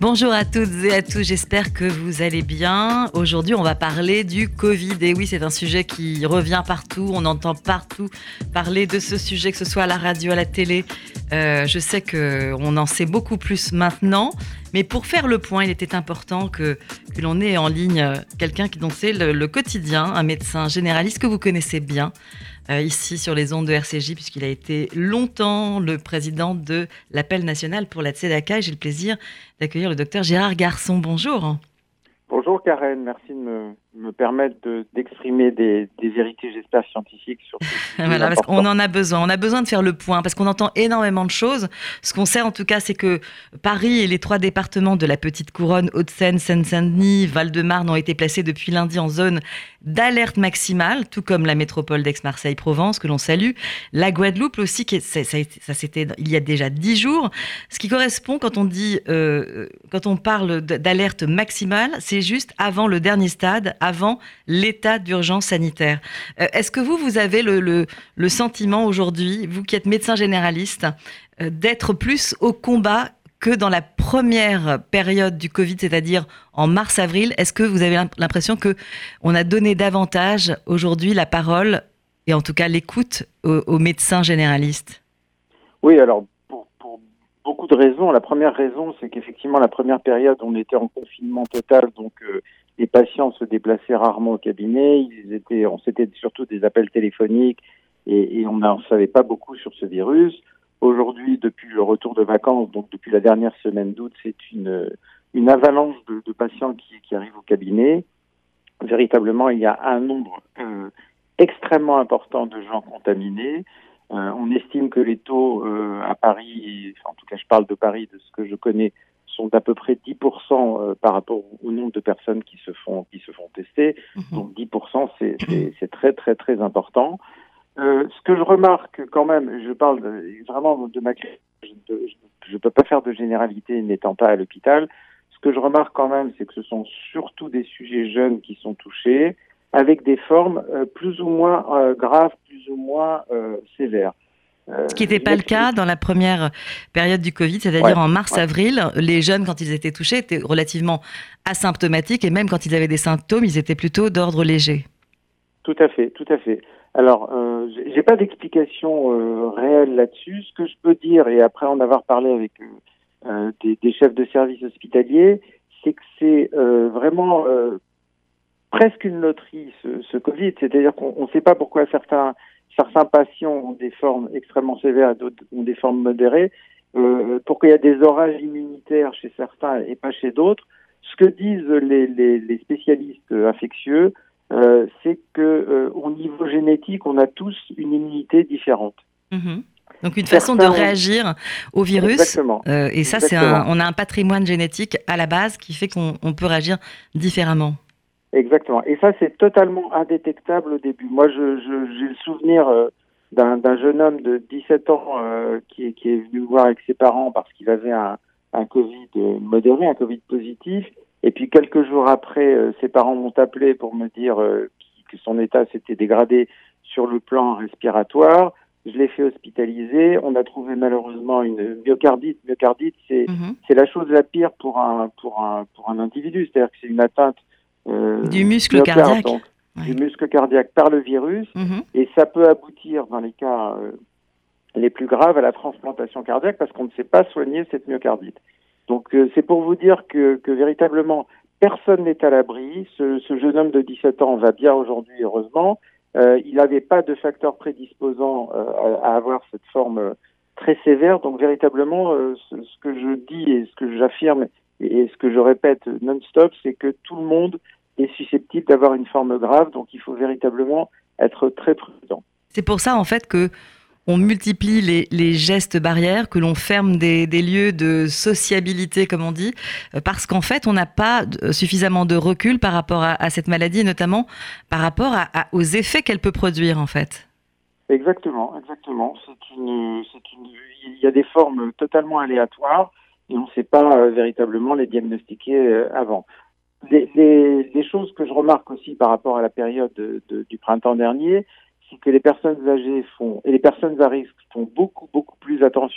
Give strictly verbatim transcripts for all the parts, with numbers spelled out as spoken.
Bonjour à toutes et à tous, j'espère que vous allez bien. Aujourd'hui, on va parler du Covid. Et oui, c'est un sujet qui revient partout, on entend partout parler de ce sujet, que ce soit à la radio, à la télé. Euh, je sais qu'on en sait beaucoup plus maintenant, mais pour faire le point, il était important que, que l'on ait en ligne quelqu'un qui dont c'est le, le quotidien, un médecin généraliste que vous connaissez bien. Euh, ici sur les ondes de R C J, puisqu'il a été longtemps le président de l'appel national pour la Tzedaka. Et j'ai le plaisir d'accueillir le docteur Gérard Garçon. Bonjour. Bonjour Karen, merci de me, me permettre de, d'exprimer des, des vérités, j'espère, scientifiques sur ce sujet Voilà, parce important. qu'on en a besoin. On a besoin de faire le point, parce qu'on entend énormément de choses. Ce qu'on sait en tout cas, c'est que Paris et les trois départements de la Petite Couronne, Hauts-de-Seine, Seine-Saint-Denis, Val-de-Marne ont été placés depuis lundi en zone d'alerte maximale, tout comme la métropole d'Aix-Marseille-Provence, que l'on salue. La Guadeloupe aussi, qui est, ça, ça, ça c'était il y a déjà dix jours. Ce qui correspond quand on dit, euh, quand on parle d'alerte maximale, c'est juste avant le dernier stade, avant l'état d'urgence sanitaire. Euh, est-ce que vous, vous avez le, le, le sentiment aujourd'hui, vous qui êtes médecin généraliste, euh, d'être plus au combat que dans la première période du Covid, c'est-à-dire en mars-avril? Est-ce que vous avez l'impression qu'on a donné davantage aujourd'hui la parole, et en tout cas l'écoute, aux, aux médecins généralistes? Oui, alors pour, pour beaucoup de raisons. La première raison, c'est qu'effectivement, la première période, on était en confinement total, donc euh, les patients se déplaçaient rarement au cabinet. Ils étaient, on s'était surtout des appels téléphoniques et, et on ne savait pas beaucoup sur ce virus. Aujourd'hui, depuis le retour de vacances, donc depuis la dernière semaine d'août, c'est une, une avalanche de, de patients qui, qui arrivent au cabinet. Véritablement, il y a un nombre euh, extrêmement important de gens contaminés. Euh, on estime que les taux euh, à Paris, et, enfin, en tout cas je parle de Paris, de ce que je connais, sont d'à peu près dix pour cent euh, par rapport au nombre de personnes qui se font, qui se font tester. Mmh. Donc dix pour cent, c'est, c'est, c'est très très très important. Euh, ce que je remarque quand même, je parle de, vraiment de ma je ne peux pas faire de généralité n'étant pas à l'hôpital. Ce que je remarque quand même, c'est que ce sont surtout des sujets jeunes qui sont touchés, avec des formes euh, plus ou moins euh, graves, plus ou moins euh, sévères. Euh, Ce qui n'était pas le cas dans la première période du Covid, c'est-à-dire ouais, en mars-avril, ouais. Les jeunes, quand ils étaient touchés, étaient relativement asymptomatiques, et même quand ils avaient des symptômes, ils étaient plutôt d'ordre léger. Tout à fait, tout à fait. Alors, euh, j'ai pas d'explication euh, réelle là-dessus. Ce que je peux dire, et après en avoir parlé avec euh, des, des chefs de service hospitaliers, c'est que c'est euh, vraiment euh, presque une loterie, ce, ce Covid. C'est-à-dire qu'on ne sait pas pourquoi certains, certains patients ont des formes extrêmement sévères et d'autres ont des formes modérées, euh, pourquoi il y a des orages immunitaires chez certains et pas chez d'autres. Ce que disent les, les, les spécialistes infectieux, Euh, c'est que euh, au niveau génétique, on a tous une immunité différente. Mmh. Donc une façon Certains... de réagir au virus. Exactement. Euh, et ça, Exactement. c'est un, on a un patrimoine génétique à la base qui fait qu'on on peut réagir différemment. Exactement. Et ça, c'est totalement indétectable au début. Moi, je, je, j'ai le souvenir euh, d'un, d'un jeune homme de dix-sept ans euh, qui, qui est venu me voir avec ses parents parce qu'il avait un, un Covid modéré, un Covid positif. Et puis quelques jours après, euh, ses parents m'ont appelé pour me dire euh, que son état s'était dégradé sur le plan respiratoire. Je l'ai fait hospitaliser. On a trouvé malheureusement une myocardite. Myocardite, c'est, mmh. c'est la chose la pire pour un pour un pour un individu. C'est-à-dire que c'est une atteinte euh, du muscle cardiaque, donc, ouais. du muscle cardiaque par le virus, mmh. et ça peut aboutir dans les cas euh, les plus graves à la transplantation cardiaque parce qu'on ne sait pas soigner cette myocardite. Donc euh, c'est pour vous dire que, que véritablement personne n'est à l'abri. Ce, ce jeune homme de dix-sept ans va bien aujourd'hui, heureusement. Euh, il n'avait pas de facteurs prédisposants euh, à, à avoir cette forme euh, très sévère. Donc véritablement, euh, ce, ce que je dis et ce que j'affirme et, et ce que je répète non-stop, c'est que tout le monde est susceptible d'avoir une forme grave. Donc il faut véritablement être très prudent. C'est pour ça en fait que on multiplie les, les gestes barrières, que l'on ferme des, des lieux de sociabilité, comme on dit, parce qu'en fait, on n'a pas suffisamment de recul par rapport à, à cette maladie, notamment par rapport à, à, aux effets qu'elle peut produire, en fait. Exactement, exactement. C'est une, c'est une, il y a des formes totalement aléatoires et on ne sait pas euh, véritablement les diagnostiquer euh, avant. Les, les, les choses que je remarque aussi par rapport à la période de, de, du printemps dernier, c'est que les personnes âgées font, et les personnes à risque font beaucoup, beaucoup plus attention.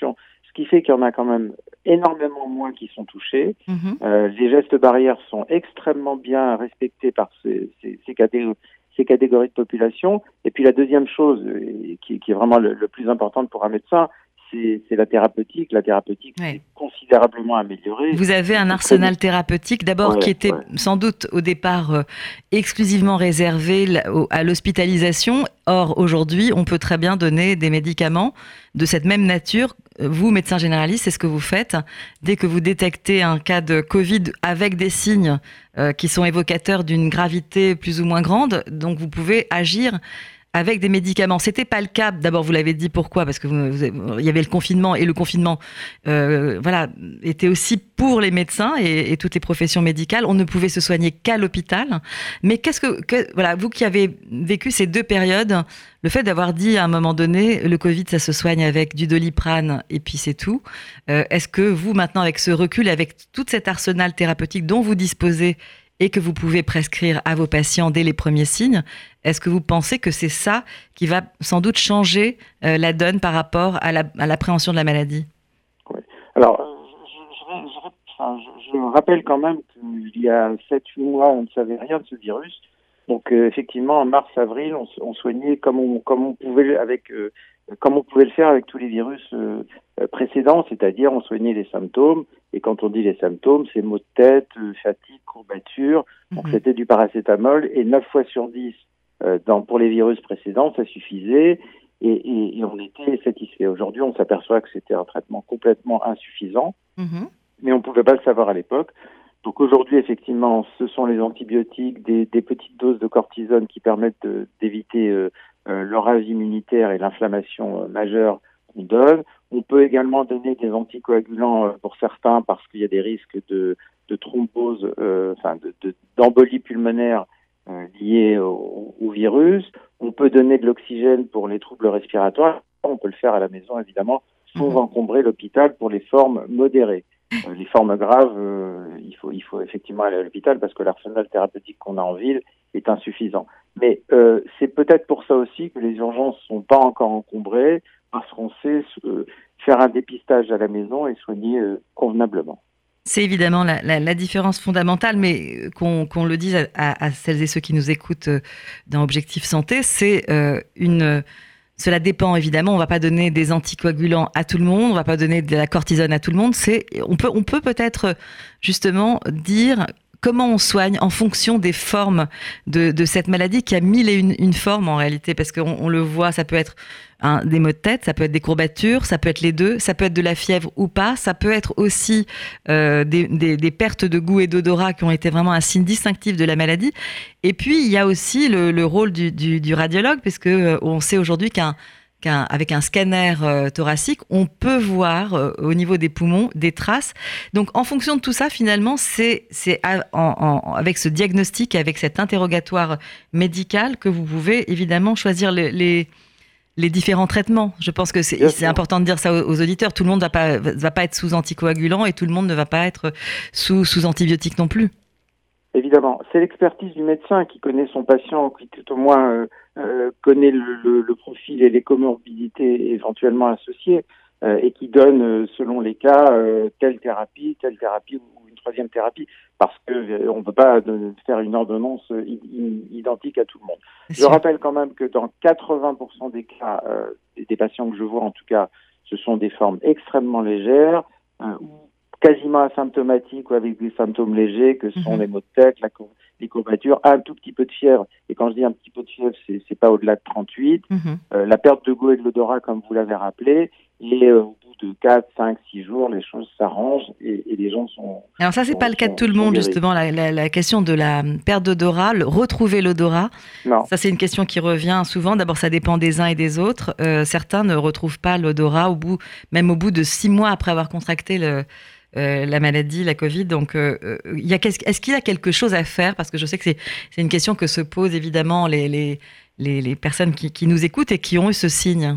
ce qui fait qu'il y en a quand même énormément moins qui sont touchés. Mmh. Euh, les gestes barrières sont extrêmement bien respectés par ces, ces, ces, catégories, ces catégories de population. Et puis la deuxième chose, qui, qui est vraiment le, le plus importante pour un médecin, c'est, c'est la thérapeutique. La thérapeutique Ouais. s'est considérablement améliorée. Vous avez un arsenal thérapeutique, d'abord, ouais, qui était ouais. sans doute au départ euh, exclusivement réservé à l'hospitalisation. Or, aujourd'hui, on peut très bien donner des médicaments de cette même nature. Vous, médecin généraliste, c'est ce que vous faites. Dès que vous détectez un cas de Covid avec des signes euh, qui sont évocateurs d'une gravité plus ou moins grande, donc vous pouvez agir avec des médicaments. C'était pas le cas. D'abord, vous l'avez dit, pourquoi ? Parce que vous, vous, il y avait le confinement, et le confinement, euh, voilà, était aussi pour les médecins et, et toutes les professions médicales. On ne pouvait se soigner qu'à l'hôpital. Mais qu'est-ce que, que, voilà, vous qui avez vécu ces deux périodes, le fait d'avoir dit à un moment donné, le Covid, ça se soigne avec du Doliprane et puis c'est tout. Euh, est-ce que vous, maintenant, avec ce recul, avec tout cet arsenal thérapeutique dont vous disposez et que vous pouvez prescrire à vos patients dès les premiers signes, est-ce que vous pensez que c'est ça qui va sans doute changer euh, la donne par rapport à, la, à l'appréhension de la maladie ? Oui. Alors, je, je, je, enfin, je, je rappelle quand même qu'il y a sept huit mois, on ne savait rien de ce virus. Donc, euh, effectivement, en mars-avril, on, on soignait comme on, comme on pouvait avec, euh, comme on pouvait le faire avec tous les virus euh, précédents, c'est-à-dire on soignait les symptômes. Et quand on dit les symptômes, c'est maux de tête, euh, fatigue, courbature. Donc, mmh. c'était du paracétamol. Et neuf fois sur dix, euh, dans, pour les virus précédents, ça suffisait. Et, et, et on était satisfait. Aujourd'hui, on s'aperçoit que c'était un traitement complètement insuffisant. Mmh. Mais on ne pouvait pas le savoir à l'époque. Donc aujourd'hui, effectivement, ce sont les antibiotiques, des, des petites doses de cortisone qui permettent de, d'éviter euh, euh, l'orage immunitaire et l'inflammation euh, majeure qu'on donne. On peut également donner des anticoagulants euh, pour certains parce qu'il y a des risques de, de thrombose, euh, enfin de, de, d'embolie pulmonaire euh, liée au, au virus. On peut donner de l'oxygène pour les troubles respiratoires. On peut le faire à la maison, évidemment, sans mmh. encombrer l'hôpital pour les formes modérées. Euh, les formes graves, euh, il faut, il faut effectivement aller à l'hôpital parce que l'arsenal thérapeutique qu'on a en ville est insuffisant. Mais euh, c'est peut-être pour ça aussi que les urgences sont pas encore encombrées parce qu'on sait euh, faire un dépistage à la maison et soigner euh, convenablement. C'est évidemment la, la, la différence fondamentale, mais qu'on, qu'on le dise à, à celles et ceux qui nous écoutent dans Objectif Santé, c'est euh, une... Cela dépend évidemment, on ne va pas donner des anticoagulants à tout le monde, on ne va pas donner de la cortisone à tout le monde. C'est, on peut, on peut peut-être justement dire comment on soigne en fonction des formes de, de cette maladie qui a mille et une, une formes en réalité, parce qu'on on le voit, ça peut être un, des maux de tête, ça peut être des courbatures, ça peut être les deux, ça peut être de la fièvre ou pas, ça peut être aussi euh, des, des, des pertes de goût et d'odorat qui ont été vraiment un signe distinctif de la maladie. Et puis il y a aussi le, le rôle du, du, du radiologue, puisque euh, on sait aujourd'hui qu'un Qu'un, avec un scanner euh, thoracique, on peut voir euh, au niveau des poumons des traces. Donc, en fonction de tout ça, finalement, c'est, c'est à, en, en, avec ce diagnostic, avec cet interrogatoire médical que vous pouvez évidemment choisir le, les, les différents traitements. Je pense que c'est, c'est important de dire ça aux, aux auditeurs. Tout le monde ne va pas, va pas être sous anticoagulant et tout le monde ne va pas être sous, sous antibiotiques non plus. Évidemment, c'est l'expertise du médecin qui connaît son patient, qui tout au moins euh, euh, connaît le, le, le profil et les comorbidités éventuellement associées euh, et qui donne, euh, selon les cas, euh, telle thérapie, telle thérapie ou une troisième thérapie, parce que euh, on ne peut pas de, faire une ordonnance i- identique à tout le monde. Je rappelle quand même que dans quatre-vingts pour cent des cas, euh, des patients que je vois en tout cas, ce sont des formes extrêmement légères, euh, quasiment asymptomatiques ou avec des symptômes légers que sont mmh. les maux de tête, la, les courbatures, un tout petit peu de fièvre. Et quand je dis un petit peu de fièvre, c'est, c'est pas au-delà de trente-huit. Mmh. Euh, la perte de goût et de l'odorat, comme vous l'avez rappelé. Et euh, au bout de quatre, cinq, six jours, les choses s'arrangent et, et les gens sont... Alors ça, c'est sont, pas le cas de tout le monde, justement, la, la, la question de la perte d'odorat, le retrouver l'odorat. Non. Ça, c'est une question qui revient souvent. D'abord, ça dépend des uns et des autres. Euh, certains ne retrouvent pas l'odorat, au bout, même au bout de six mois après avoir contracté le... Euh, la maladie, la Covid. Donc, euh, y a, est-ce qu'il y a quelque chose à faire ? Parce que je sais que c'est, c'est une question que se posent évidemment les, les, les, les personnes qui, qui nous écoutent et qui ont eu ce signe.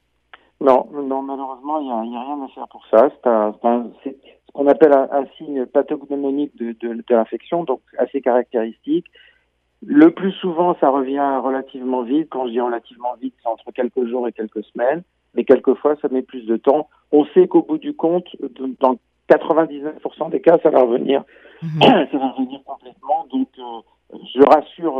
Non, non malheureusement, il n'y a, y a rien à faire pour ça. C'est, un, c'est, un, c'est ce qu'on appelle un, un signe pathognomonique de, de, de l'infection, donc assez caractéristique. Le plus souvent, ça revient relativement vite. Quand je dis relativement vite, c'est entre quelques jours et quelques semaines. Mais quelquefois, ça met plus de temps. On sait qu'au bout du compte, dans quatre-vingt-dix-neuf pour cent des cas, ça va revenir, mmh. ça va revenir complètement. Donc, euh, je rassure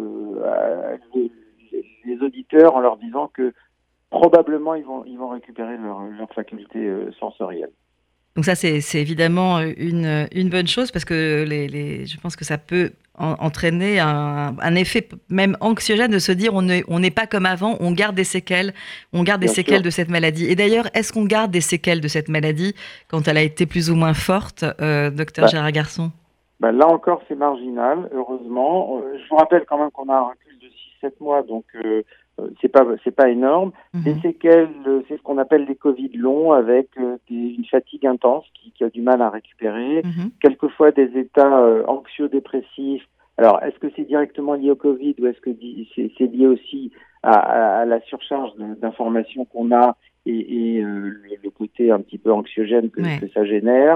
euh, les, les auditeurs en leur disant que probablement ils vont ils vont récupérer leur, leur faculté euh, sensorielle. Donc ça, c'est, c'est évidemment une, une bonne chose parce que les, les, je pense que ça peut en, entraîner un, un effet même anxiogène de se dire on n'est on n'est pas comme avant, on garde des séquelles, on garde des Bien séquelles sûr. de cette maladie. Et d'ailleurs, est-ce qu'on garde des séquelles de cette maladie quand elle a été plus ou moins forte, euh, docteur bah, Gérard Garçon? bah Là encore, c'est marginal, heureusement. Je vous rappelle quand même qu'on a un recul de six sept mois, donc... Euh, c'est pas c'est pas énorme. Mmh. Les séquelles, c'est ce qu'on appelle les Covid longs, avec euh, des, une fatigue intense qui, qui a du mal à récupérer. Mmh. Quelquefois des états euh, anxio-dépressifs. Alors, est-ce que c'est directement lié au Covid ou est-ce que c'est, c'est lié aussi à, à, à la surcharge de, d'informations qu'on a et, et euh, le, le côté un petit peu anxiogène que, ouais. que ça génère.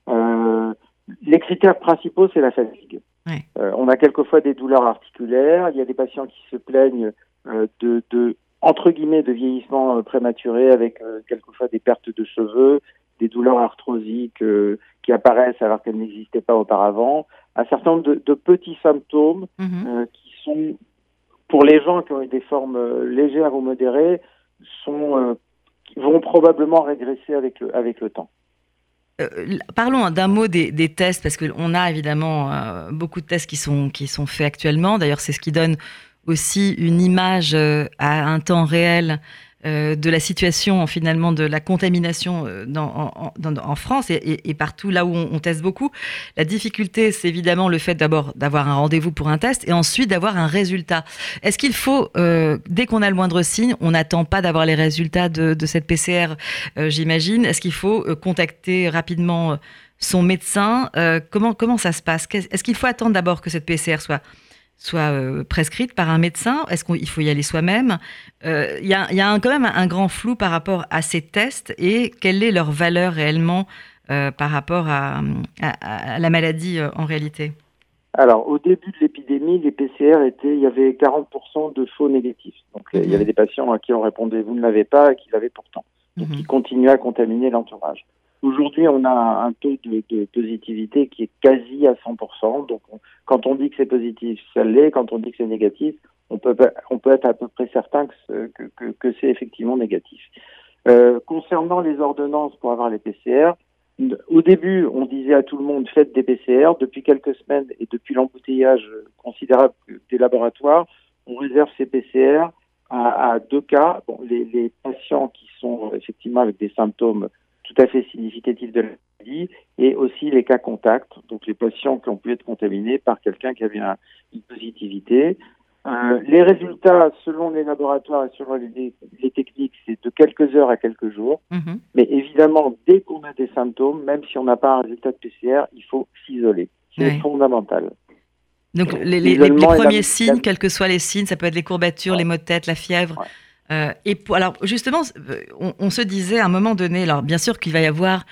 Euh, les critères principaux, c'est la fatigue. Ouais. Euh, on a quelquefois des douleurs articulaires. Il y a des patients qui se plaignent Euh, de, de entre guillemets de vieillissement euh, prématuré avec euh, quelquefois des pertes de cheveux, des douleurs arthrosiques euh, qui apparaissent alors qu'elles n'existaient pas auparavant, un certain nombre de, de petits symptômes mm-hmm. euh, qui sont, pour les gens qui ont eu des formes euh, légères ou modérées, sont euh, vont probablement régresser avec le avec le temps. Euh, parlons d'un mot des, des tests parce qu'on a évidemment euh, beaucoup de tests qui sont qui sont faits actuellement. D'ailleurs, c'est ce qui donne aussi une image euh, à un temps réel euh, de la situation finalement de la contamination euh, dans, en, dans, en France et, et, et partout là où on, on teste beaucoup. La difficulté, c'est évidemment le fait d'abord d'avoir un rendez-vous pour un test et ensuite d'avoir un résultat. Est-ce qu'il faut, euh, dès qu'on a le moindre signe, on n'attend pas d'avoir les résultats de, de cette P C R, euh, j'imagine. Est-ce qu'il faut euh, contacter rapidement son médecin? euh, comment, comment ça se passe? Est-ce qu'il faut attendre d'abord que cette P C R soit soit euh, prescrite par un médecin? Est-ce qu'il faut y aller soi-même? Il euh, y a, y a un, quand même un grand flou par rapport à ces tests et quelle est leur valeur réellement euh, par rapport à, à, à la maladie euh, en réalité? Alors, au début de l'épidémie, les P C R étaient, il y avait quarante pour cent de faux négatifs. Donc, mmh. il y avait des patients à qui on répondait « vous ne l'avez pas » et qui l'avaient pourtant. Donc, mmh. qui continuaient à contaminer l'entourage. Aujourd'hui, on a un taux de, de positivité qui est quasi à cent pour cent. Donc, on, quand on dit que c'est positif, ça l'est. Quand on dit que c'est négatif, on peut, on peut être à peu près certain que, que, que, que c'est effectivement négatif. Euh, concernant les ordonnances pour avoir les P C R, au début, on disait à tout le monde, faites des P C R. Depuis quelques semaines et depuis l'embouteillage considérable des laboratoires, on réserve ces P C R à, à deux cas. Bon, les, les patients qui sont effectivement avec des symptômes tout à fait significatifs de la maladie et aussi les cas contacts, donc les patients qui ont pu être contaminés par quelqu'un qui avait un, une positivité. Euh, les résultats, selon les laboratoires et selon les, les techniques, c'est de quelques heures à quelques jours. Mmh. Mais évidemment, dès qu'on a des symptômes, même si on n'a pas un résultat de P C R, il faut s'isoler. C'est oui. fondamental. Donc les, les, les, les premiers la, signes, la... quels que soient les signes, ça peut être les courbatures, ouais. les maux de tête, la fièvre. Ouais. Euh, et pour, alors justement, on, on se disait à un moment donné, alors bien sûr qu'il va y avoir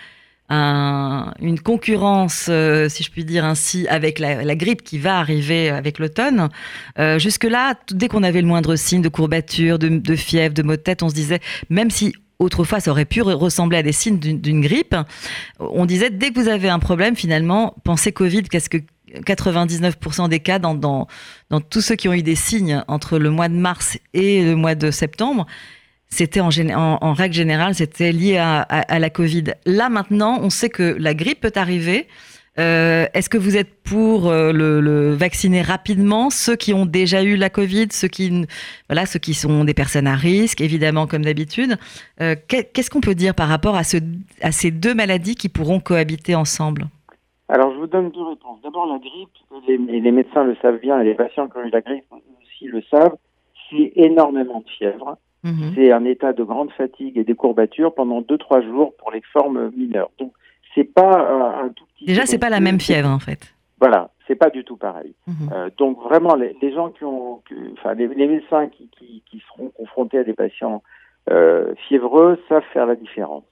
un, une concurrence, euh, si je puis dire ainsi, avec la, la grippe qui va arriver avec l'automne. Euh, jusque-là, dès qu'on avait le moindre signe de courbature, de, de fièvre, de maux de tête, on se disait, même si autrefois ça aurait pu ressembler à des signes d'une, d'une grippe, on disait, dès que vous avez un problème, finalement, pensez Covid, qu'est-ce que quatre-vingt-dix-neuf pour cent des cas dans, dans, dans tous ceux qui ont eu des signes entre le mois de mars et le mois de septembre, c'était en, en, en règle générale, c'était lié à, à, à la Covid. Là, maintenant, on sait que la grippe peut arriver. Euh, est-ce que vous êtes pour euh, le, le vacciner rapidement ceux qui ont déjà eu la Covid, ceux qui, voilà, ceux qui sont des personnes à risque, évidemment, comme d'habitude. Euh, qu'est-ce qu'on peut dire par rapport à, ce, à ces deux maladies qui pourront cohabiter ensemble ? Alors, je vous donne deux réponses. D'abord, la grippe, les, les médecins le savent bien et les patients qui ont eu la grippe aussi le savent, c'est énormément de fièvre. Mmh. C'est un état de grande fatigue et des courbatures pendant deux trois jours pour les formes mineures. Donc, c'est pas euh, un tout petit... Déjà, c'est pas la même fièvre, en fait. Voilà, c'est pas du tout pareil. Mmh. Euh, donc, vraiment, les, les gens qui ont... Que, enfin, les, les médecins qui, qui, qui seront confrontés à des patients euh, fiévreux savent faire la différence.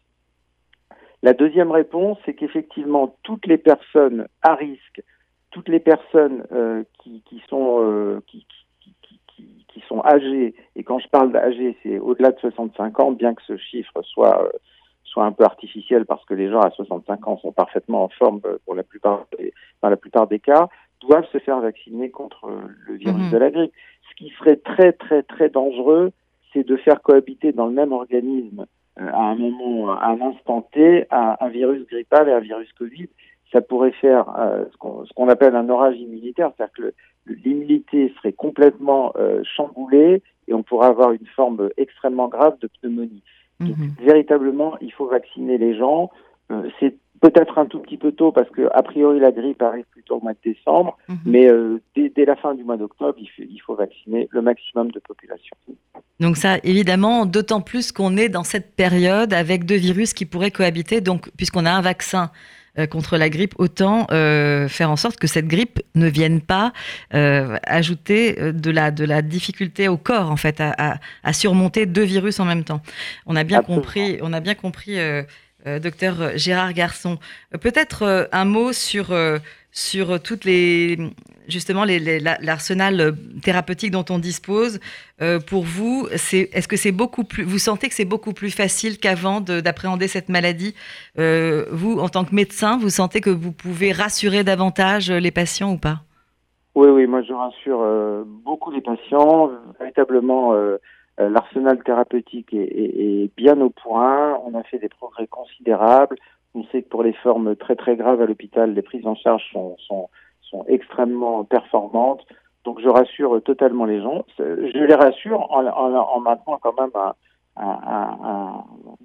La deuxième réponse, c'est qu'effectivement, toutes les personnes à risque, toutes les personnes euh, qui, qui sont euh, qui, qui, qui, qui, qui sont âgées, et quand je parle d'âgées, c'est au-delà de soixante-cinq ans, bien que ce chiffre soit euh, soit un peu artificielle parce que les gens à soixante-cinq ans sont parfaitement en forme pour la plupart des, dans la plupart des cas, doivent se faire vacciner contre le virus mmh. de la grippe. Ce qui serait très très très dangereux, c'est de faire cohabiter dans le même organisme euh, à un moment, à un instant T, un, un virus grippal et un virus Covid. Ça pourrait faire euh, ce, qu'on, ce qu'on appelle un orage immunitaire, c'est-à-dire que le, l'immunité serait complètement euh, chamboulée et on pourrait avoir une forme extrêmement grave de pneumonie. Mmh. Donc, véritablement, il faut vacciner les gens. Euh, c'est peut-être un tout petit peu tôt parce que a priori la grippe arrive plutôt au mois de décembre, mmh. mais euh, dès, dès la fin du mois d'octobre, il faut, il faut vacciner le maximum de population. Donc ça, évidemment, d'autant plus qu'on est dans cette période avec deux virus qui pourraient cohabiter. Donc, puisqu'on a un vaccin euh, contre la grippe, autant euh, faire en sorte que cette grippe ne vienne pas euh, ajouter de la, de la difficulté au corps, en fait, à, à, à surmonter deux virus en même temps. On a bien Absolument. compris, on a bien compris, euh, euh, docteur Gérard Garçon. Euh, peut-être euh, un mot sur euh, sur toutes les justement les, les, l'arsenal thérapeutique dont on dispose. Euh, pour vous, c'est, est-ce que c'est beaucoup plus, vous sentez que c'est beaucoup plus facile qu'avant de, d'appréhender cette maladie? Euh, vous, en tant que médecin, vous sentez que vous pouvez rassurer davantage les patients ou pas? Oui, oui, moi je rassure euh, beaucoup les patients. Véritablement, euh, euh, l'arsenal thérapeutique est, est, est bien au point. On a fait des progrès considérables. On sait que pour les formes très très graves à l'hôpital, les prises en charge sont, sont, sont extrêmement performantes. Donc je rassure totalement les gens. Je les rassure en, en, en maintenant quand même un, un, un,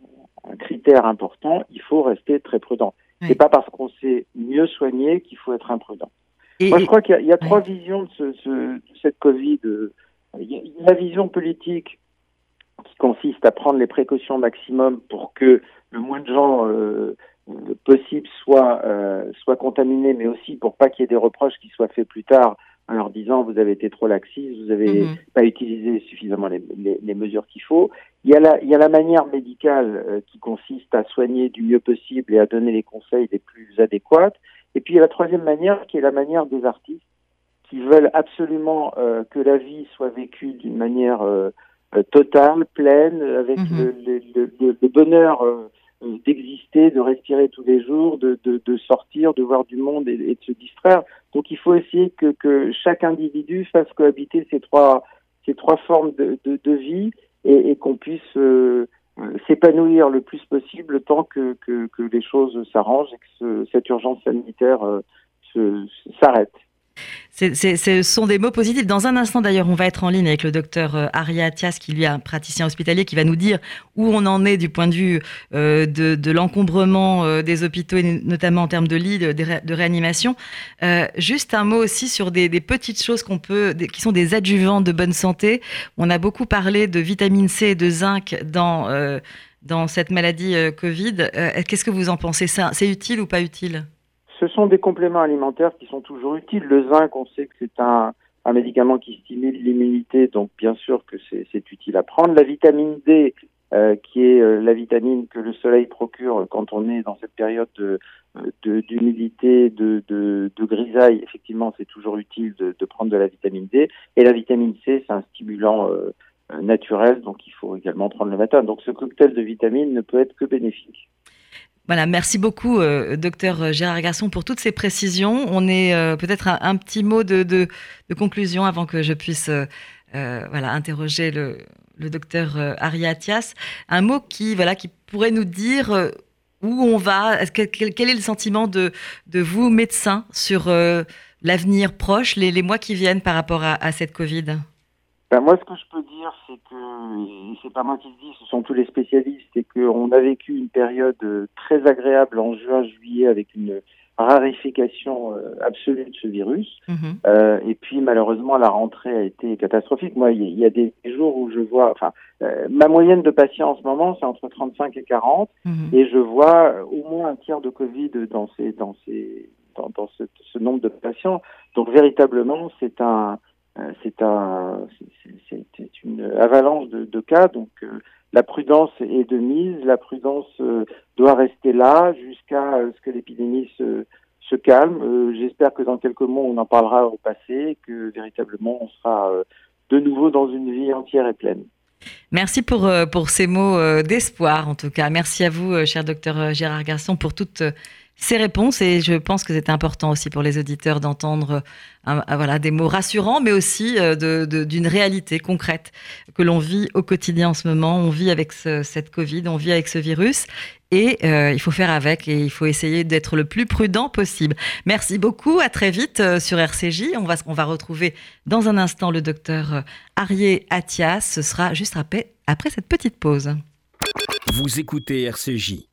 un critère important. Il faut rester très prudent. Oui. C'est pas parce qu'on s'est mieux soigné qu'il faut être imprudent. Et Moi je crois qu'il y a, il y a trois oui. visions de, ce, ce, de cette Covid. Il y a la vision politique qui consiste à prendre les précautions maximum pour que le moins de gens euh, possible soit euh, soit contaminé, mais aussi pour pas qu'il y ait des reproches qui soient faits plus tard en leur disant vous avez été trop laxiste, vous avez mmh. pas utilisé suffisamment les, les, les mesures qu'il faut. Il y a la il y a la manière médicale euh, qui consiste à soigner du mieux possible et à donner les conseils les plus adéquats. Et puis il y a la troisième manière qui est la manière des artistes qui veulent absolument euh, que la vie soit vécue d'une manière euh, totale, pleine, avec mmh. le, le, le, le bonheur euh, d'exister, de respirer tous les jours, de, de, de sortir, de voir du monde et, et de se distraire. Donc il faut essayer que, que chaque individu fasse cohabiter ces trois, ces trois formes de, de, de vie et, et qu'on puisse euh, s'épanouir le plus possible tant que, que, que les choses s'arrangent et que ce, cette urgence sanitaire euh, se, s'arrête. C'est, c'est, ce sont des mots positifs. Dans un instant, d'ailleurs, on va être en ligne avec le docteur Aria Attias, qui lui est un praticien hospitalier, qui va nous dire où on en est du point de vue euh, de, de l'encombrement euh, des hôpitaux, et notamment en termes de lits de, de réanimation. Euh, juste un mot aussi sur des, des petites choses qu'on peut, des, qui sont des adjuvants de bonne santé. On a beaucoup parlé de vitamine C et de zinc dans, euh, dans cette maladie euh, Covid. Euh, qu'est-ce que vous en pensez? C'est, c'est utile ou pas utile? Ce sont des compléments alimentaires qui sont toujours utiles. Le zinc, on sait que c'est un, un médicament qui stimule l'immunité, donc bien sûr que c'est, c'est utile à prendre. La vitamine D, euh, qui est euh, la vitamine que le soleil procure quand on est dans cette période de, de, d'humidité, de, de, de grisaille, effectivement, c'est toujours utile de, de prendre de la vitamine D. Et la vitamine C, c'est un stimulant euh, naturel, donc il faut également prendre le matin. Donc ce cocktail de vitamines ne peut être que bénéfique. Voilà, merci beaucoup, euh, docteur Gérard Garçon, pour toutes ces précisions. On est euh, peut-être un, un petit mot de, de, de conclusion avant que je puisse euh, euh, voilà, interroger le, le docteur euh, Aria Attias. Un mot qui, voilà, qui pourrait nous dire euh, où on va, quel, quel est le sentiment de, de vous, médecins, sur euh, l'avenir proche, les, les mois qui viennent par rapport à, à cette Covid? Ben moi, ce que je peux dire, c'est que, et c'est pas moi qui le dis, ce sont tous les spécialistes, c'est qu'on a vécu une période très agréable en juin-juillet avec une raréfication absolue de ce virus. Mmh. Euh, et puis, malheureusement, la rentrée a été catastrophique. Moi, il y, y a des jours où je vois, enfin, euh, ma moyenne de patients en ce moment, c'est entre trente-cinq et quarante, mmh. et je vois au moins un tiers de Covid dans ces, dans ces, dans, dans ce, ce nombre de patients. Donc, véritablement, c'est un, C'est, un, c'est, c'est une avalanche de, de cas, donc euh, la prudence est de mise, la prudence euh, doit rester là jusqu'à euh, ce que l'épidémie se, se calme. Euh, j'espère que dans quelques mois on en parlera au passé et que véritablement on sera euh, de nouveau dans une vie entière et pleine. Merci pour, euh, pour ces mots euh, d'espoir, en tout cas. Merci à vous, euh, cher docteur Gérard Garçon, pour toutes euh, ces réponses. Et je pense que c'est important aussi pour les auditeurs d'entendre euh, euh, voilà, des mots rassurants, mais aussi euh, de, de, d'une réalité concrète que l'on vit au quotidien en ce moment. On vit avec ce, cette Covid, on vit avec ce virus. Et euh, il faut faire avec et il faut essayer d'être le plus prudent possible. Merci beaucoup, à très vite euh, sur R C J. On va, on va retrouver dans un instant le docteur Arié Attias. Ce sera juste après, après cette petite pause. Vous écoutez R C J.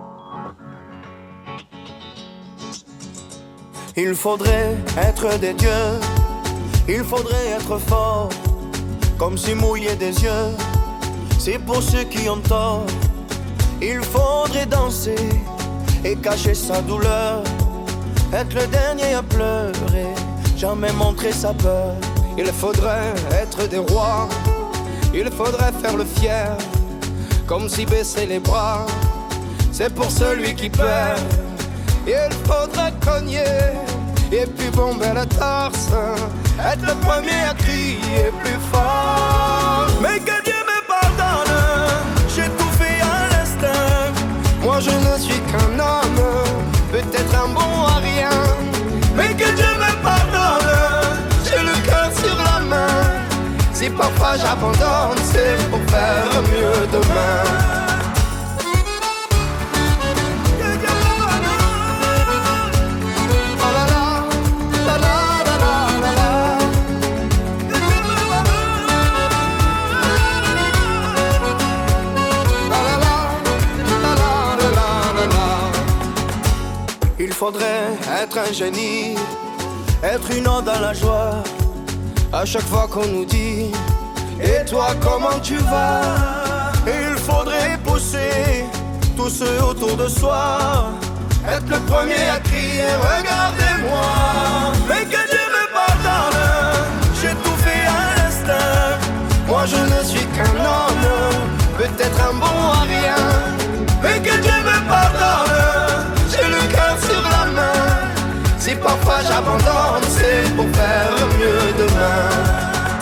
Il faudrait être des dieux, il faudrait être fort, comme si mouiller des yeux, c'est pour ceux qui ont tort. Il faudrait danser et cacher sa douleur, être le dernier à pleurer, jamais montrer sa peur. Il faudrait être des rois, il faudrait faire le fier, comme si baisser les bras, c'est pour celui qui perd. Il faudrait cogner et puis bomber la torse, être le premier à crier plus fort. Mais que Dieu me pardonne, j'ai tout fait à l'instinct. Moi je ne suis qu'un homme, peut-être un bon à rien. Mais que Dieu me pardonne, j'ai le cœur sur la main. Si parfois j'abandonne, c'est pour faire mieux demain. il faudrait être un génie, être une onde dans la joie. À chaque fois qu'on nous dit et toi comment tu vas, il faudrait pousser tous ceux autour de soi, être le premier à crier regardez-moi. Mais que Dieu me pardonne, j'ai tout fait à l'instinct. Moi je ne suis qu'un homme, peut-être un bon à rien. Mais que Dieu me pardonne, j'ai le cœur sur la main. Si parfois j'abandonne, c'est pour faire mieux demain.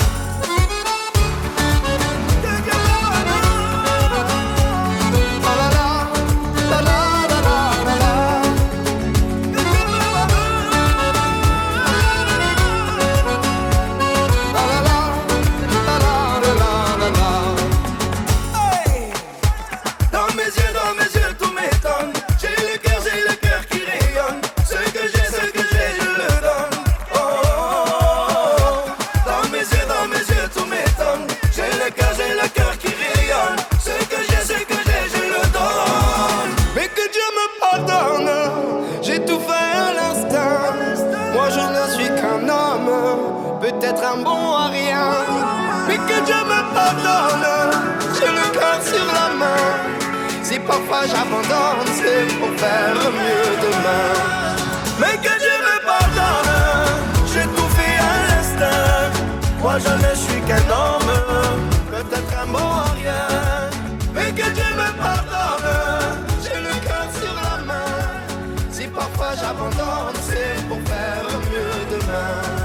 Peut-être un bon à rien, mais que Dieu me pardonne, j'ai le cœur sur la main. Si parfois j'abandonne, c'est pour faire mieux demain. Mais que Dieu me pardonne, j'ai tout fait à l'instinct. Moi je ne suis qu'un homme, peut-être un bon à rien. Mais que Dieu me pardonne, j'ai le cœur sur la main. Si parfois j'abandonne, c'est pour faire mieux demain.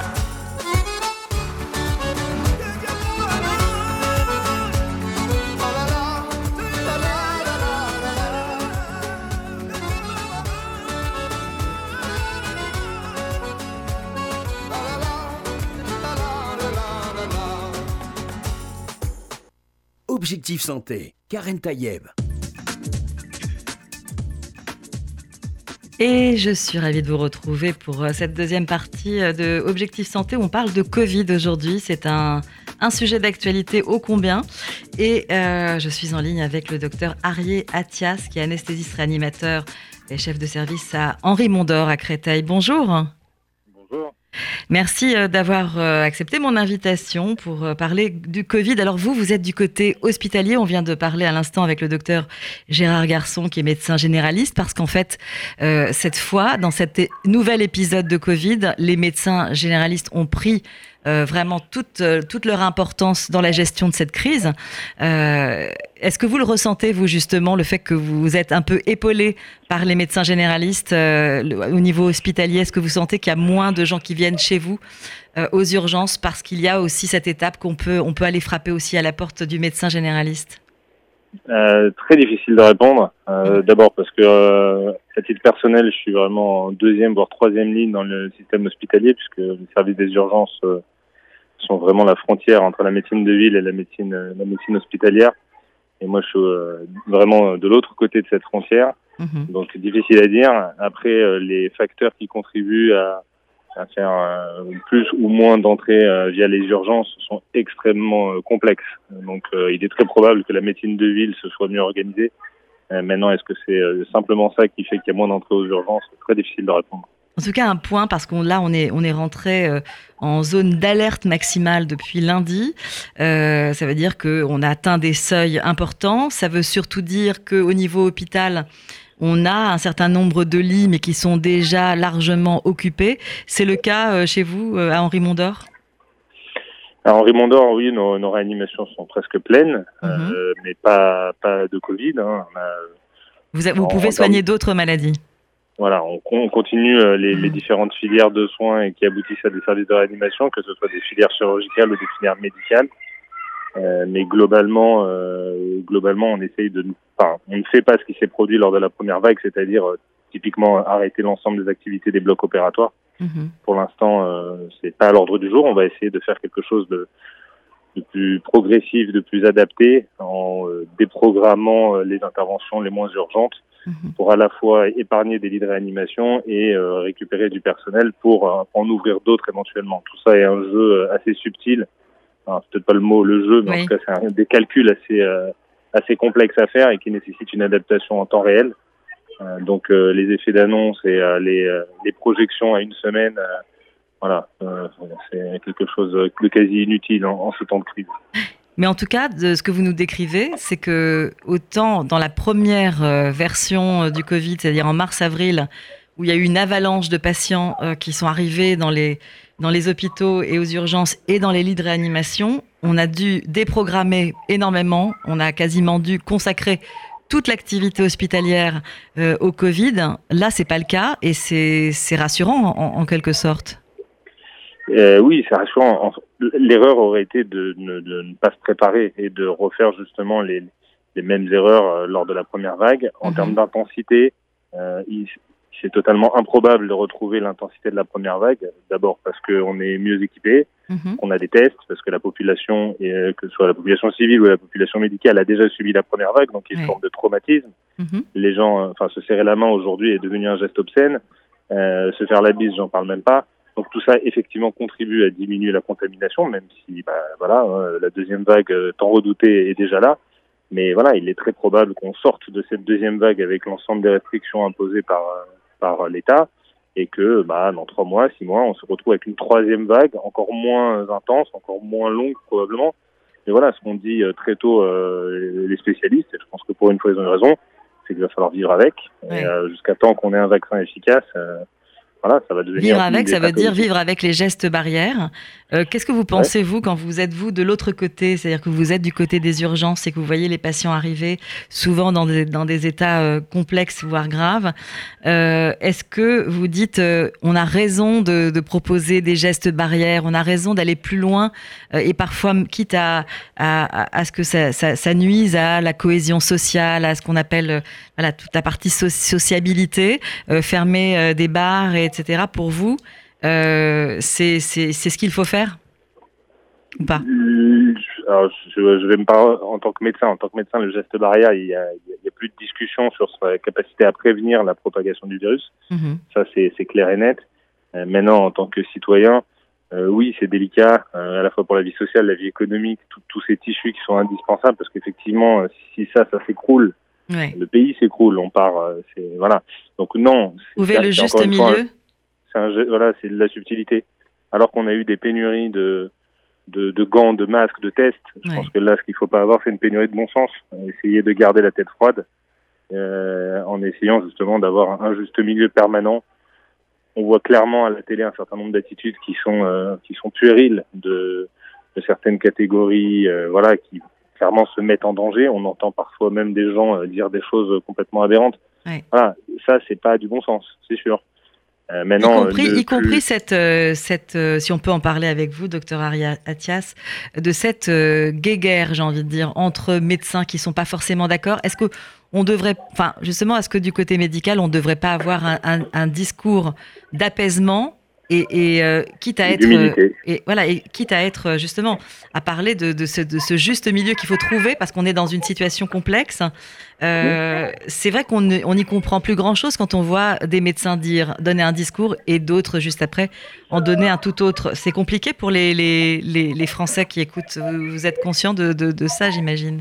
Objectif Santé, Karen Tayeb. Et je suis ravie de vous retrouver pour cette deuxième partie de Objectif Santé où on parle de Covid aujourd'hui. C'est un, un sujet d'actualité ô combien. Et euh, je suis en ligne avec le docteur Arié Attias, qui est anesthésiste réanimateur et chef de service à Henri Mondor à Créteil. Bonjour. Bonjour. Merci d'avoir accepté mon invitation pour parler du Covid. Alors vous, vous êtes du côté hospitalier. On vient de parler à l'instant avec le docteur Gérard Garçon, qui est médecin généraliste, parce qu'en fait, euh, cette fois, dans cet nouvel épisode de Covid, les médecins généralistes ont pris euh, vraiment toute, euh, toute leur importance dans la gestion de cette crise. Euh, est-ce que vous le ressentez, vous, justement, le fait que vous êtes un peu épaulé par les médecins généralistes euh, le, au niveau hospitalier? Est-ce que vous sentez qu'il y a moins de gens qui viennent chez vous euh, aux urgences parce qu'il y a aussi cette étape qu'on peut, on peut aller frapper aussi à la porte du médecin généraliste? Euh, très difficile de répondre. Euh, d'abord parce que, euh, à titre personnel, je suis vraiment en deuxième voire troisième ligne dans le système hospitalier, puisque les services des urgences euh, sont vraiment la frontière entre la médecine de ville et la médecine, euh, la médecine hospitalière. Et moi, je suis euh, vraiment de l'autre côté de cette frontière. Mmh. Donc, difficile à dire. Après, euh, les facteurs qui contribuent à à faire euh, plus ou moins d'entrées euh, via les urgences sont extrêmement euh, complexes. Donc euh, il est très probable que la médecine de ville se soit mieux organisée. Euh, maintenant, est-ce que c'est euh, simplement ça qui fait qu'il y a moins d'entrées aux urgences? C'est très difficile de répondre. En tout cas, un point, parce qu'on là, on est, on est rentré euh, en zone d'alerte maximale depuis lundi. Euh, ça veut dire qu'on a atteint des seuils importants. Ça veut surtout dire qu'au niveau hôpital, on a un certain nombre de lits, mais qui sont déjà largement occupés. C'est le cas euh, chez vous, euh, à Henri-Mondor? À Henri-Mondor, oui, nos, nos réanimations sont presque pleines, mmh. euh, mais pas, pas de Covid. Hein. On a, vous, a, vous pouvez soigner termes... d'autres maladies? Voilà, on, on continue euh, les, mmh. les différentes filières de soins et qui aboutissent à des services de réanimation, que ce soit des filières chirurgicales ou des filières médicales. Euh, mais globalement, euh, globalement, on essaye de, enfin, on ne fait pas ce qui s'est produit lors de la première vague, c'est-à-dire euh, typiquement arrêter l'ensemble des activités des blocs opératoires. Mmh. Pour l'instant, euh, c'est pas à l'ordre du jour. On va essayer de faire quelque chose de, de plus progressif, de plus adapté, en euh, déprogrammant euh, les interventions les moins urgentes, mmh. pour à la fois épargner des lits de réanimation et euh, récupérer du personnel pour euh, en ouvrir d'autres éventuellement. Tout ça est un jeu assez subtil. Alors, c'est peut-être pas le mot, le jeu, mais oui. En tout cas, c'est un, des calculs assez, euh, assez complexes à faire et qui nécessitent une adaptation en temps réel. Euh, donc, euh, les effets d'annonce et euh, les, euh, les projections à une semaine, euh, voilà, euh, c'est quelque chose de quasi inutile en, en ce temps de crise. Mais en tout cas, de ce que vous nous décrivez, c'est que autant dans la première euh, version du Covid, c'est-à-dire en mars-avril, où il y a eu une avalanche de patients euh, qui sont arrivés dans les dans les hôpitaux et aux urgences et dans les lits de réanimation, on a dû déprogrammer énormément, on a quasiment dû consacrer toute l'activité hospitalière euh, au Covid. Là, c'est pas le cas et c'est, c'est rassurant en, en quelque sorte. Euh, oui, c'est rassurant. L'erreur aurait été de, de, de ne pas se préparer et de refaire justement les, les mêmes erreurs lors de la première vague. En mmh. termes d'intensité, euh, il, c'est totalement improbable de retrouver l'intensité de la première vague. D'abord parce qu'on est mieux équipé, mmh. qu'on a des tests, parce que la population, et que ce soit la population civile ou la population médicale, a déjà subi la première vague, donc il y a une oui. forme de traumatisme. Mmh. Les gens, enfin, se serrer la main aujourd'hui est devenu un geste obscène. Euh, se faire la bise, j'en parle même pas. Donc tout ça, effectivement, contribue à diminuer la contamination, même si, bah, voilà, hein, la deuxième vague tant redoutée est déjà là. Mais voilà, il est très probable qu'on sorte de cette deuxième vague avec l'ensemble des restrictions imposées par par l'État, et que bah, dans trois mois, six mois, on se retrouve avec une troisième vague, encore moins intense, encore moins longue probablement. Mais voilà, ce qu'on dit très tôt euh, les spécialistes, et je pense que pour une fois ils ont eu raison, c'est qu'il va falloir vivre avec, oui. et, euh, jusqu'à temps qu'on ait un vaccin efficace. Euh, Voilà, ça va devenir vivre avec, ça veut dire vivre avec les gestes barrières. Euh, qu'est-ce que vous pensez, ouais. vous, quand vous êtes, vous, de l'autre côté, c'est-à-dire que vous êtes du côté des urgences et que vous voyez les patients arriver souvent dans des, dans des états euh, complexes, voire graves. Euh, est-ce que vous dites, euh, on a raison de, de proposer des gestes barrières, on a raison d'aller plus loin euh, et parfois, quitte à, à, à ce que ça, ça, ça nuise à la cohésion sociale, à ce qu'on appelle euh, voilà, toute la partie so- sociabilité, euh, fermer euh, des bars, et et cetera. Pour vous, euh, c'est, c'est, c'est ce qu'il faut faire ou pas? Alors, je, je vais me parler en tant que médecin. En tant que médecin, le geste barrière, il y a, il y a plus de discussion sur sa capacité à prévenir la propagation du virus. Mmh. Ça, c'est, c'est clair et net. Euh, maintenant, en tant que citoyen, euh, oui, c'est délicat, euh, à la fois pour la vie sociale, la vie économique, tous ces tissus qui sont indispensables, parce qu'effectivement, si ça, ça s'écroule, ouais. le pays s'écroule. On part, euh, c'est voilà. Donc non. Trouver le juste milieu. C'est un, voilà, c'est de la subtilité. Alors qu'on a eu des pénuries de, de, de gants, de masques, de tests, je ouais. pense que là, ce qu'il ne faut pas avoir, c'est une pénurie de bon sens. Essayer de garder la tête froide, euh, en essayant justement d'avoir un juste milieu permanent on voit clairement à la télé un certain nombre d'attitudes qui sont euh, qui sont puériles de, de certaines catégories, euh, voilà, qui clairement se mettent en danger. On entend parfois même des gens euh, dire des choses complètement aberrantes. Ouais. Voilà, ça c'est pas du bon sens, c'est sûr. Euh, maintenant, y compris, euh, y compris plus... cette, euh, cette euh, si on peut en parler avec vous, docteur Aria Attias, de cette euh, guéguerre, j'ai envie de dire, entre médecins qui sont pas forcément d'accord. Est-ce que on devrait, enfin, justement, est-ce que du côté médical, on ne devrait pas avoir un, un, un discours d'apaisement et, et euh, quitte à être, d'humilité. et voilà, et quitte à être justement à parler de, de, ce, de ce juste milieu qu'il faut trouver parce qu'on est dans une situation complexe. Euh, c'est vrai qu'on ne, on n'y comprend plus grand-chose quand on voit des médecins dire, donner un discours et d'autres juste après en donner un tout autre. C'est compliqué pour les, les, les, les Français qui écoutent. Vous êtes conscient de, de, de ça, j'imagine?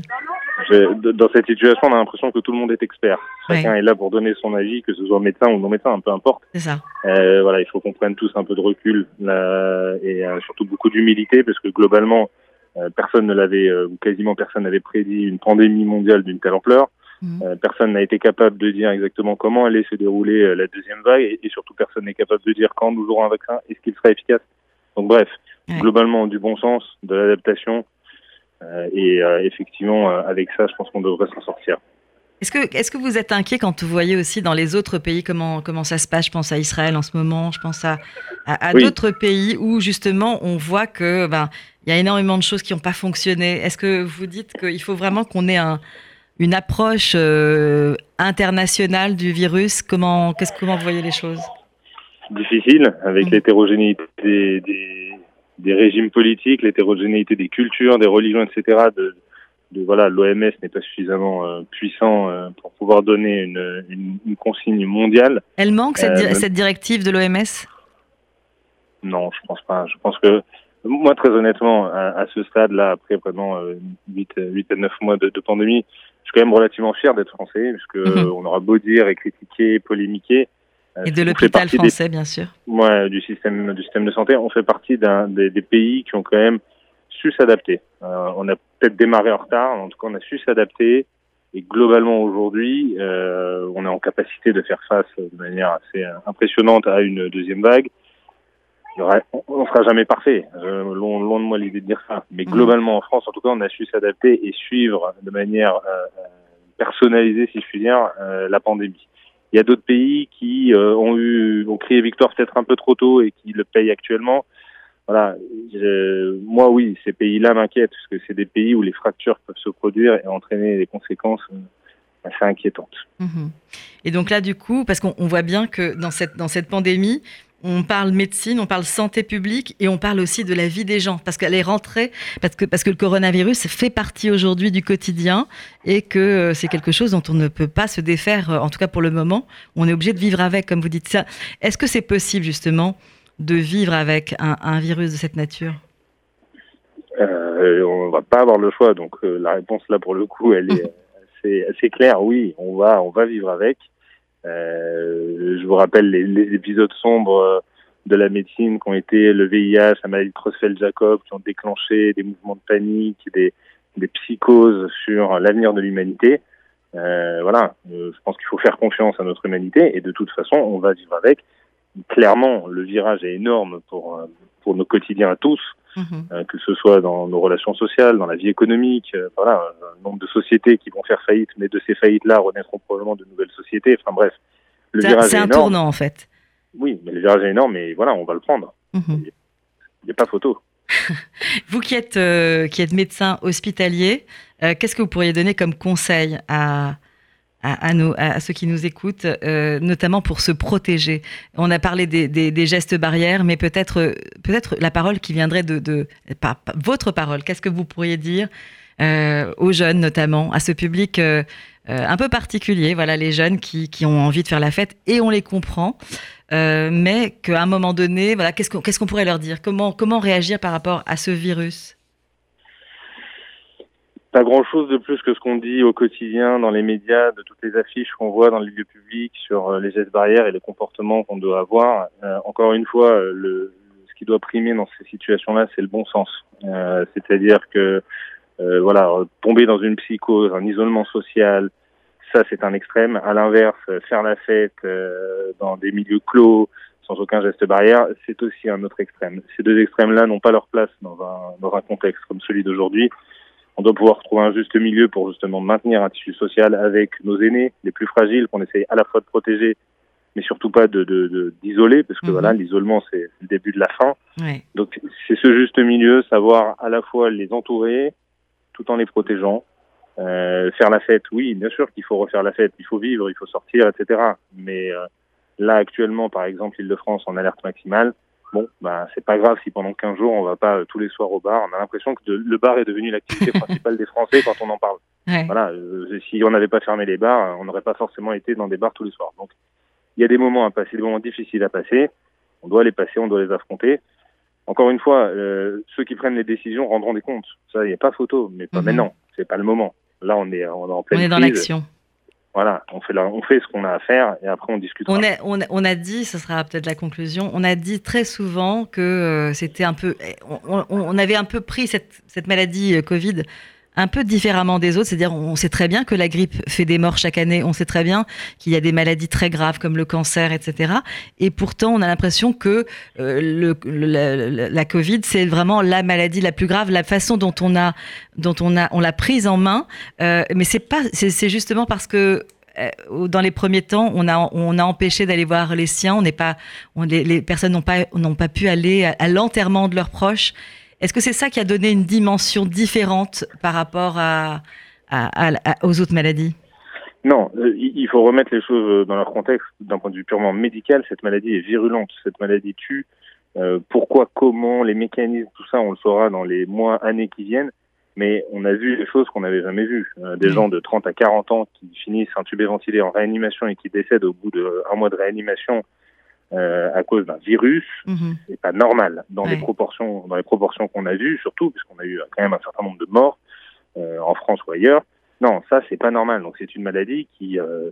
Je, dans cette situation, on a l'impression que tout le monde est expert. Chacun ouais. est là pour donner son avis, que ce soit médecin ou non médecin, peu importe. C'est ça. Euh, voilà, il faut qu'on prenne tous un peu de recul là, et euh, surtout beaucoup d'humilité, parce que globalement, euh, personne ne l'avait, euh, ou quasiment personne n'avait prédit une pandémie mondiale d'une telle ampleur. Mmh. Euh, personne n'a été capable de dire exactement comment allait se dérouler euh, la deuxième vague, et, et surtout personne n'est capable de dire quand nous aurons un vaccin, est-ce qu'il sera efficace. Donc bref, ouais. globalement du bon sens, de l'adaptation. Euh, et euh, effectivement, euh, avec ça, je pense qu'on devrait s'en sortir. Est-ce que, est-ce que vous êtes inquiet quand vous voyez aussi dans les autres pays comment, comment ça se passe? Je pense à Israël en ce moment, je pense à, à, à oui. d'autres pays où justement on voit que ben, y a énormément de choses qui n'ont pas fonctionné. Est-ce que vous dites qu'il faut vraiment qu'on ait un, une approche euh, internationale du virus? Comment, qu'est-ce, comment vous voyez les choses? Difficile, avec mmh. l'hétérogénéité des... des... des régimes politiques, l'hétérogénéité des cultures, des religions, et cetera. De, de voilà, l'O M S n'est pas suffisamment euh, puissant euh, pour pouvoir donner une, une, une consigne mondiale. Elle manque cette, euh, cette directive de l'O M S? Non, je pense pas. Je pense que moi, très honnêtement, à, à ce stade-là, après vraiment euh, huit à neuf mois de, de pandémie, je suis quand même relativement fier d'être français, puisque mm-hmm. on aura beau dire et critiquer, polémiquer. Et de l'hôpital français, des, bien sûr. Ouais, du système, du système de santé. On fait partie d'un des, des pays qui ont quand même su s'adapter. Euh, on a peut-être démarré en retard, en tout cas on a su s'adapter. Et globalement aujourd'hui, euh, on est en capacité de faire face de manière assez impressionnante à une deuxième vague. Il y aura, on ne sera jamais parfait. Euh, loin, loin de moi l'idée de dire ça. Mais globalement en France, en tout cas, on a su s'adapter et suivre de manière euh, personnalisée, si je puis dire, euh, la pandémie. Il y a d'autres pays qui euh, ont eu, ont crié victoire peut-être un peu trop tôt et qui le payent actuellement. Voilà, je, moi oui, ces pays-là m'inquiètent parce que c'est des pays où les fractures peuvent se produire et entraîner des conséquences assez inquiétantes. Mmh. Et donc là, du coup, parce qu'on on voit bien que dans cette dans cette pandémie, on parle médecine, on parle santé publique et on parle aussi de la vie des gens parce qu'elle est rentrée, parce que, parce que le coronavirus fait partie aujourd'hui du quotidien et que c'est quelque chose dont on ne peut pas se défaire, en tout cas pour le moment. On est obligé de vivre avec, comme vous dites ça. Est-ce que c'est possible justement de vivre avec un, un virus de cette nature? euh, On ne va pas avoir le choix, donc euh, la réponse là pour le coup, elle est assez, assez claire. Oui, on va, on va vivre avec. Euh, je vous rappelle les, les épisodes sombres de la médecine qui ont été le V I H, la maladie de Creutzfeldt-Jakob, qui ont déclenché des mouvements de panique, des, des psychoses sur l'avenir de l'humanité. Euh, voilà, euh, je pense qu'il faut faire confiance à notre humanité et de toute façon, on va vivre avec. Clairement, le virage est énorme pour pour nos quotidiens à tous, mmh. euh, que ce soit dans nos relations sociales, dans la vie économique. Euh, voilà, un nombre de sociétés qui vont faire faillite, mais de ces faillites-là renaîtront probablement de nouvelles sociétés. Enfin bref, le c'est, virage c'est est un énorme. tournant en fait. Oui, mais le virage est énorme, et voilà, on va le prendre. Mmh. Il n'y a pas photo. Vous qui êtes euh, qui êtes médecin hospitalier, euh, qu'est-ce que vous pourriez donner comme conseil à À, à, nos, à ceux qui nous écoutent, euh, notamment pour se protéger? On a parlé des, des, des gestes barrières, mais peut-être, peut-être la parole qui viendrait de, de pas, pas, votre parole. Qu'est-ce que vous pourriez dire euh, aux jeunes, notamment, à ce public euh, euh, un peu particulier, voilà, les jeunes qui, qui ont envie de faire la fête, et on les comprend, euh, mais qu'à un moment donné, voilà, qu'est-ce qu'on, qu'est-ce qu'on pourrait leur dire? Comment, comment réagir par rapport à ce virus? Pas grand-chose de plus que ce qu'on dit au quotidien dans les médias, de toutes les affiches qu'on voit dans les lieux publics sur les gestes barrières et les comportements qu'on doit avoir. Euh, encore une fois, le, ce qui doit primer dans ces situations-là, c'est le bon sens. Euh, c'est-à-dire que, euh, voilà, tomber dans une psychose, un isolement social, ça c'est un extrême. À l'inverse, faire la fête euh, dans des milieux clos, sans aucun geste barrière, c'est aussi un autre extrême. Ces deux extrêmes-là n'ont pas leur place dans un, dans un contexte comme celui d'aujourd'hui. On doit pouvoir trouver un juste milieu pour justement maintenir un tissu social avec nos aînés, les plus fragiles, qu'on essaye à la fois de protéger, mais surtout pas de, de, de d'isoler, parce que mmh. voilà, l'isolement, c'est le début de la fin. Ouais. Donc, c'est ce juste milieu, savoir à la fois les entourer, tout en les protégeant. Euh, faire la fête, oui, bien sûr qu'il faut refaire la fête, il faut vivre, il faut sortir, et cetera. Mais euh, là, actuellement, par exemple, l'Île-de-France en alerte maximale, bon, bah, c'est pas grave si pendant quinze jours, on va pas euh, tous les soirs au bar. On a l'impression que de, le bar est devenu l'activité principale des Français quand on en parle. Ouais. Voilà, euh, si on n'avait pas fermé les bars, on n'aurait pas forcément été dans des bars tous les soirs. Donc, il y a des moments à passer, des moments difficiles à passer. On doit les passer, on doit les affronter. Encore une fois, euh, ceux qui prennent les décisions rendront des comptes. Ça, il n'y a pas photo, mais pas mmh. maintenant. C'est pas le moment. Là, on est, on est en pleine On est dans crise. l'action. Voilà, on fait, la, on fait ce qu'on a à faire et après on discutera. On a, on a, on a dit, ce sera peut-être la conclusion, on a dit très souvent que euh, c'était un peu... On, on avait un peu pris cette, cette maladie euh, Covid un peu différemment des autres, c'est-à-dire on sait très bien que la grippe fait des morts chaque année, on sait très bien qu'il y a des maladies très graves comme le cancer, et cetera. Et pourtant, on a l'impression que euh, le, le, la, la Covid, c'est vraiment la maladie la plus grave, la façon dont on a, dont on a, on l'a prise en main. Euh, mais c'est pas, c'est, c'est justement parce que euh, dans les premiers temps, on a, on a empêché d'aller voir les siens, on n'est pas, on, les, les personnes n'ont pas, n'ont pas pu aller à, à l'enterrement de leurs proches. Est-ce que c'est ça qui a donné une dimension différente par rapport à, à, à, à, aux autres maladies ? Non, euh, il faut remettre les choses dans leur contexte. D'un point de vue purement médical, cette maladie est virulente. Cette maladie tue. Euh, pourquoi, comment, les mécanismes, tout ça, on le saura dans les mois, années qui viennent. Mais on a vu des choses qu'on n'avait jamais vues. Euh, des mmh. gens de trente à quarante ans qui finissent intubés, ventilés en réanimation et qui décèdent au bout d'un mois de réanimation. Euh, à cause d'un virus, mmh. c'est pas normal dans ouais. les proportions, dans les proportions qu'on a vues, surtout puisqu'on a eu quand même un certain nombre de morts euh, en France ou ailleurs. Non, ça c'est pas normal. Donc c'est une maladie qui euh,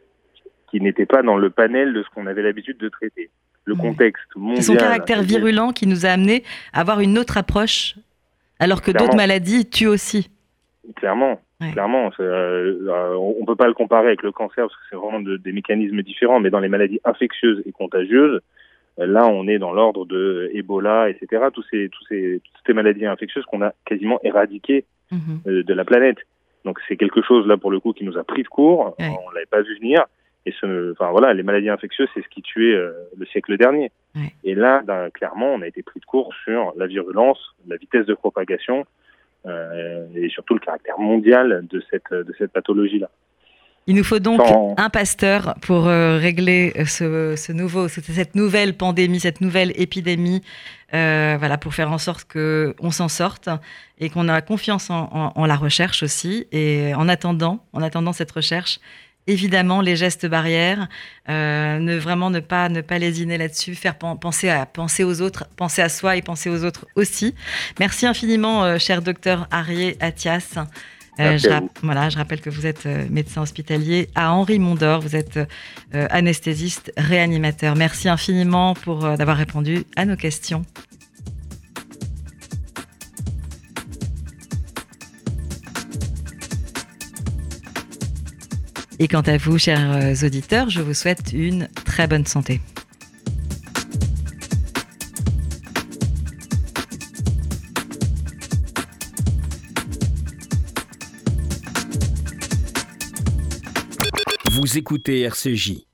qui n'était pas dans le panel de ce qu'on avait l'habitude de traiter. Le mmh. contexte mondial. C'est son caractère virulent qui nous a amené à avoir une autre approche, alors que Clairement. d'autres maladies tuent aussi. Clairement. Ouais. Clairement, euh, on peut pas le comparer avec le cancer parce que c'est vraiment de, des mécanismes différents, mais dans les maladies infectieuses et contagieuses, euh, là on est dans l'ordre de Ebola, et cetera. Tous ces, tous ces, toutes ces maladies infectieuses qu'on a quasiment éradiquées mmh. euh, de la planète. Donc c'est quelque chose là pour le coup qui nous a pris de court, ouais. on l'avait pas vu venir. Et ce, enfin voilà, les maladies infectieuses, c'est ce qui tuait euh, le siècle dernier. Ouais. Et là, ben, clairement, on a été pris de court sur la virulence, la vitesse de propagation. Euh, et surtout le caractère mondial de cette, de cette pathologie-là. Il nous faut donc Sans... un pasteur pour euh, régler ce, ce nouveau, cette nouvelle pandémie, cette nouvelle épidémie, euh, voilà, pour faire en sorte qu'on s'en sorte et qu'on a confiance en, en, en la recherche aussi. Et en attendant, en attendant cette recherche, évidemment, les gestes barrières, euh, ne vraiment ne pas ne pas lésiner là-dessus, faire penser à penser aux autres, penser à soi et penser aux autres aussi. Merci infiniment, euh, cher docteur Arié Attias. Euh, je, rap- voilà, je rappelle que vous êtes euh, médecin hospitalier à Henri-Mondor. Vous êtes euh, anesthésiste, réanimateur. Merci infiniment pour euh, d'avoir répondu à nos questions. Et quant à vous, chers auditeurs, je vous souhaite une très bonne santé. Vous écoutez R C J.